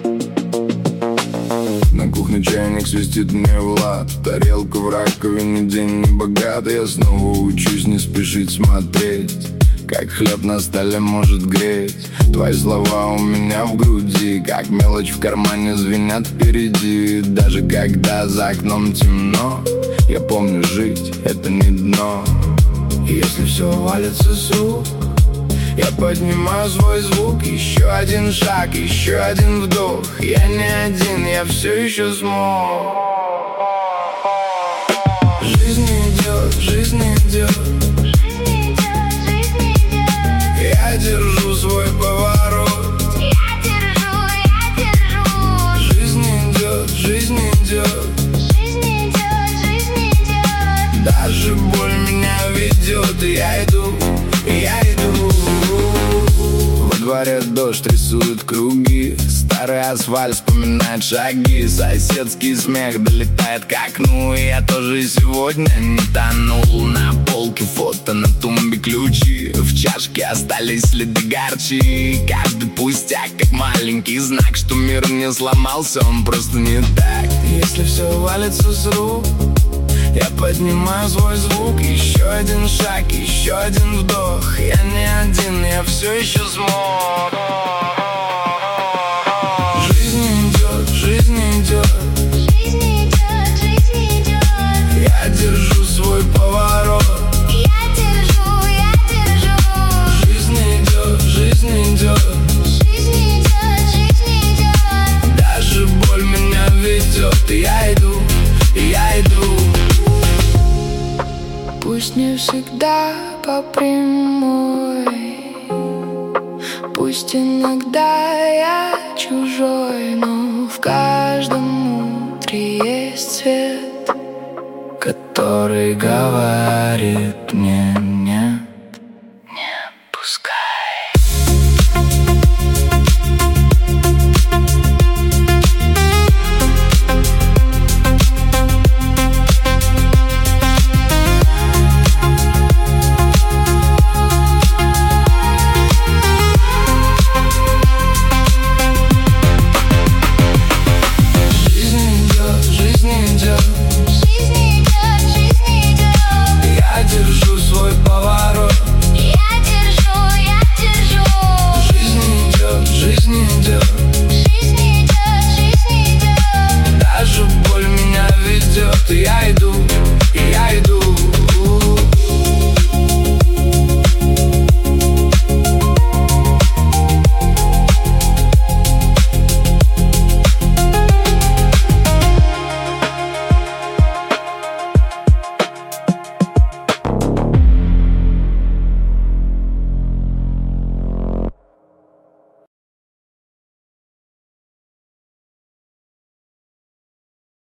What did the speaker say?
На кухне чайник свистит мне в лад, тарелка в раковине, день не богат. Я снова учусь не спешить смотреть, как хлеб на столе может греть. Твои слова у меня в груди, как мелочь в кармане звенят впереди. Даже когда за окном темно, я помню, жить — это не дно. И если все валится с рук, я поднимаю свой звук. Еще один шаг, еще один вдох. Я не один, я все еще смог. Жизнь идет, жизнь идет. Я держу свой поворот. Я держу. Жизнь идет, жизнь идет. Жизнь идет. Даже боль меня ведет, и я иду, и я иду. Во дворе дождь рисует круги, старый асфальт вспоминает шаги. Соседский смех долетает к окну, и я тоже сегодня не тонул. На полке фото, на тумбе ключи, в чашке остались следы горчи. Каждый пустяк, как маленький знак, что мир не сломался, он просто не так. Если все валится с рук, я поднимаю свой звук. Еще один шаг, еще один вдох. Я не один, я все еще смог. Жизнь идет, жизнь идет. Жизнь идет. Я держу свой поворот. Я держу. Жизнь идет, жизнь идет. Жизнь идет. Даже боль меня ведет, и я иду, и я иду. Пусть не всегда по прямой, пусть иногда я чужой, но в каждом утре есть свет, который говорит мне: